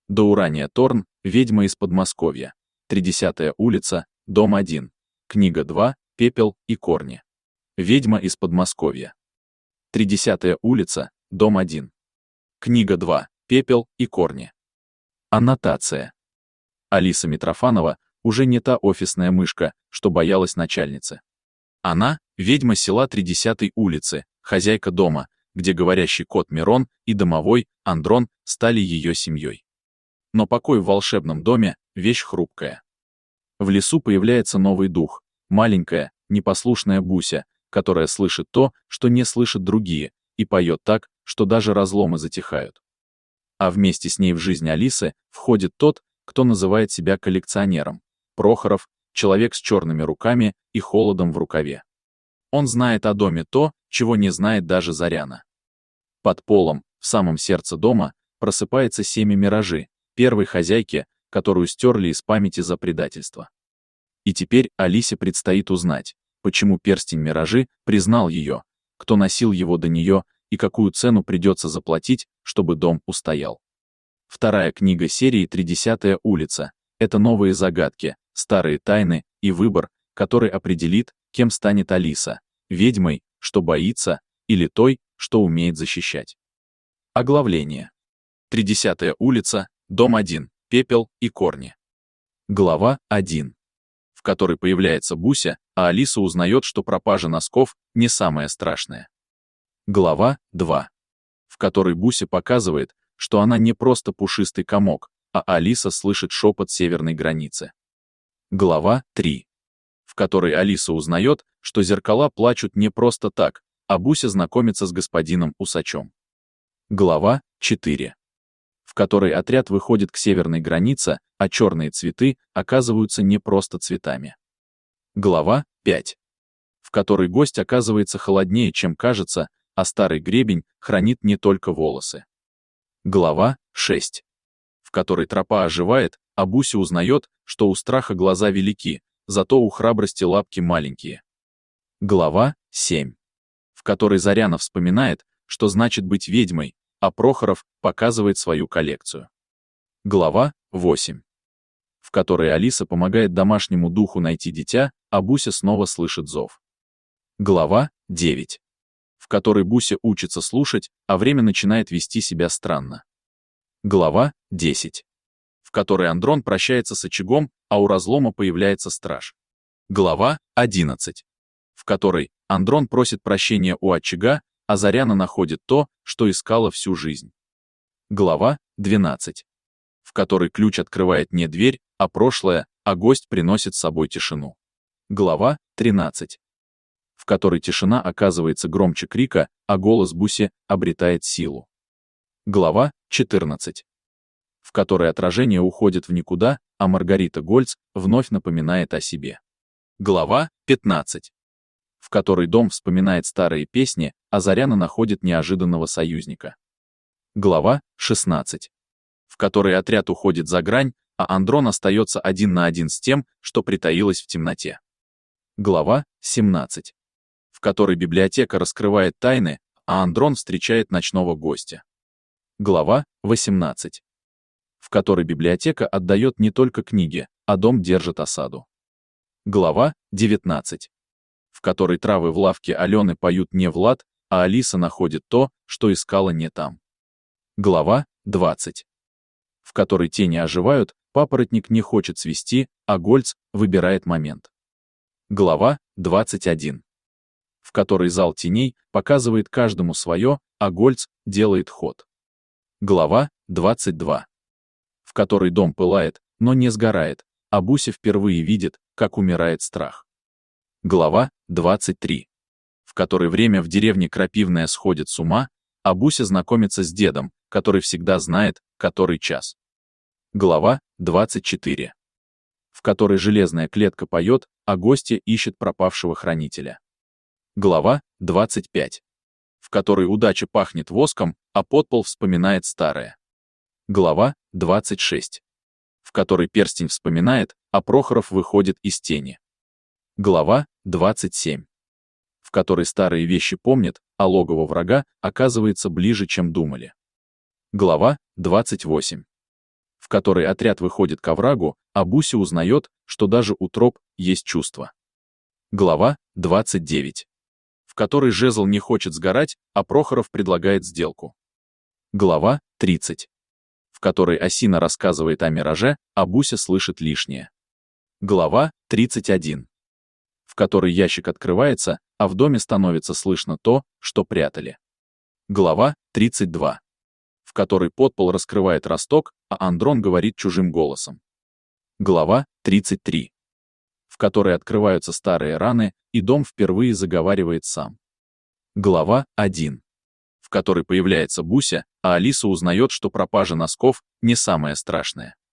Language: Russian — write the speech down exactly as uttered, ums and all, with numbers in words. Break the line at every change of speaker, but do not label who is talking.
Даурания Торн, ведьма из Подмосковья. тридцатая улица, дом один. Книга два, пепел и корни. Ведьма из Подмосковья. тридцатая улица, дом один. Книга два, пепел и корни. Аннотация. Алиса Митрофанова уже не та офисная мышка, что боялась начальницы. Она — ведьма села тридцатой улицы, хозяйка дома, где говорящий кот Мирон и домовой Андрон стали ее семьей. Но покой в волшебном доме — вещь хрупкая. В лесу появляется новый дух, маленькая, непослушная Буся, которая слышит то, что не слышат другие, и поет так, что даже разломы затихают. А вместе с ней в жизнь Алисы входит тот, кто называет себя коллекционером — Прохоров, человек с черными руками и холодом в рукаве. Он знает о доме то, чего не знает даже Заряна. Под полом, в самом сердце дома, просыпается семя Миражи, первой хозяйки, которую стерли из памяти за предательство. И теперь Алисе предстоит узнать, почему перстень Миражи признал ее, кто носил его до нее и какую цену придется заплатить, чтобы дом устоял. Вторая книга серии «тридцатая улица» — это новые загадки, старые тайны и выбор, который определит, кем станет Алиса — ведьмой, что боится, или той, что умеет защищать. Оглавление. тридцатая улица, дом один, пепел и корни. Глава один. В которой появляется Буся, а Алиса узнает, что пропажа носков не самое страшное. Глава два. В которой Буся показывает, что она не просто пушистый комок, а Алиса слышит шепот северной границы. Глава три. В которой Алиса узнает, что зеркала плачут не просто так, а Буся знакомится с господином Усачом. Глава четыре. В которой отряд выходит к северной границе, а черные цветы оказываются не просто цветами. Глава пять. В которой гость оказывается холоднее, чем кажется, а старый гребень хранит не только волосы. Глава шесть. В которой тропа оживает, а Буся узнает, что у страха глаза велики, зато у храбрости лапки маленькие. Глава семь. В которой Заряна вспоминает, что значит быть ведьмой, а Прохоров показывает свою коллекцию. Глава восемь. В которой Алиса помогает домашнему духу найти дитя, а Буся снова слышит зов. Глава девять. В которой Буся учится слушать, а время начинает вести себя странно. Глава десять. В которой Андрон прощается с очагом, а у разлома появляется страж. Глава одиннадцать. В которой Андрон просит прощения у очага, а Заряна находит то, что искала всю жизнь. Глава двенадцать. В которой ключ открывает не дверь, а прошлое, а гость приносит с собой тишину. Глава тринадцать. В которой тишина оказывается громче крика, а голос Буси обретает силу. Глава четырнадцать. В которой отражение уходит в никуда, а Маргарита Гольц вновь напоминает о себе. Глава пятнадцать. В которой дом вспоминает старые песни, а Заряна находит неожиданного союзника. Глава шестнадцать. В которой отряд уходит за грань, а Андрон остается один на один с тем, что притаилось в темноте. Глава семнадцать. В которой библиотека раскрывает тайны, а Андрон встречает ночного гостя. Глава восемнадцать. В которой библиотека отдает не только книги, а дом держит осаду. Глава девятнадцать. В которой травы в лавке Алены поют не в лад, а Алиса находит то, что искала не там. Глава двадцать. В которой тени оживают, папоротник не хочет цвести, а Гольц выбирает момент. Глава двадцать один. В которой зал теней показывает каждому свое, а Гольц делает ход. Глава двадцать два. В которой дом пылает, но не сгорает, а Буся впервые видит, как умирает страх. Глава двадцать три. В которой время в деревне Крапивная сходит с ума, а Буся знакомится с дедом, который всегда знает, который час. Глава двадцать четыре. В которой железная клетка поет, а гостья ищет пропавшего хранителя. Глава двадцать пять. В которой удача пахнет воском, а подпол вспоминает старое. Глава двадцать шесть. В которой перстень вспоминает, а Прохоров выходит из тени. Глава двадцать семь. В которой старые вещи помнят, а логово врага оказывается ближе, чем думали. Глава двадцать восемь. в которой отряд выходит к оврагу, а Буся узнает, что даже у троп есть чувства. Глава двадцать девять. В которой Жезл не хочет сгорать, а Прохоров предлагает сделку. Глава тридцать. В которой Осина рассказывает о мираже, а Буся слышит лишнее. Глава тридцать один. В которой ящик открывается, а в доме становится слышно то, что прятали. Глава тридцать два. В которой подпол раскрывает росток, а Андрон говорит чужим голосом. Глава тридцать три. В которой открываются старые раны, и дом впервые заговаривает сам. Глава один. В которой появляется Буся, а Алиса узнает, что пропажа носков не самое страшное.